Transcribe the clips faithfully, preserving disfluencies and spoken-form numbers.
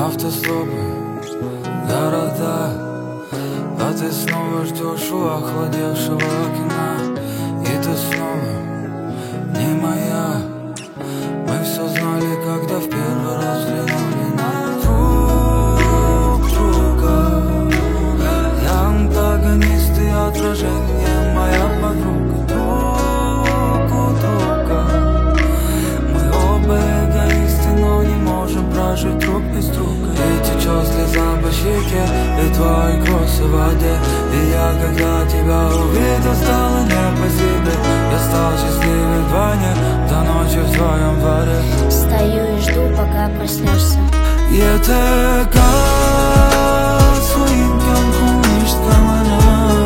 Автостопы, города, а ты снова ждешь у охладевшего окна. И ты снова не моя. Мы все знали, когда в первый раз взглянули на друг друга. Я антагонист и отражение, моя подруга, друг у друга. Мы оба эгоисты, но не можем прожить друг без друга. И течет слеза по щеке, и твой кросс в воде. И я, когда тебя увидел, стало не по себе. Я стал счастливее вдвойне, до ночи в твоем дворе. Стою и жду, пока проснешься. Yeter своим конком мечтам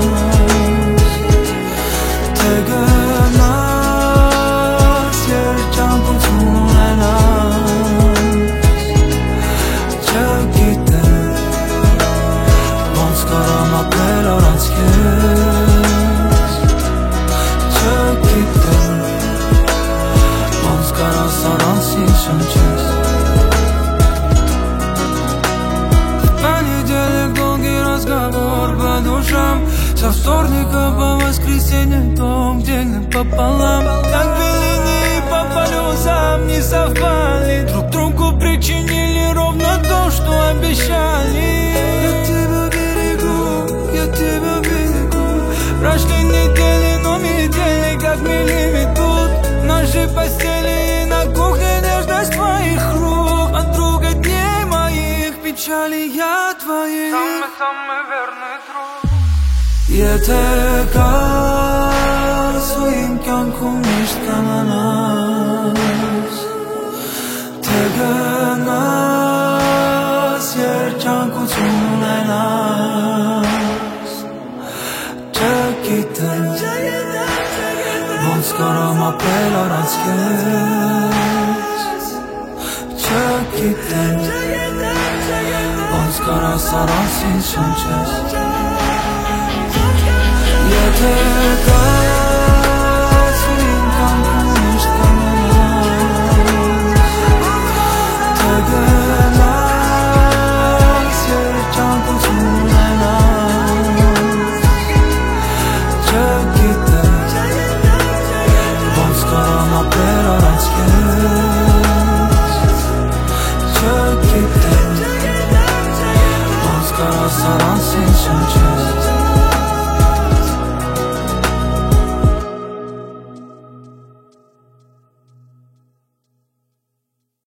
со вторника по воскресенье, дом денег пополам. Как линии по полюсам не совпали, друг другу причинили ровно то, что обещали. Я тебя берегу, я тебя берегу. Прошли недели, но метели как мили метут. Наши постели и на кухне нежность твоих рук. От друга дней моих печали я твоих. Самый-самый верный друг. Yeter kal своим конком мечтам Tegmas yer canku sunlaynas Çekiten Vons karama pelarans kes Çekiten Vons kara saransin şançes Yeter kal своим конком мечтам Tegmas yer canku sunlaynas Çekiten Vons karama pelarans kes Çekiten Vons kara saransin şançes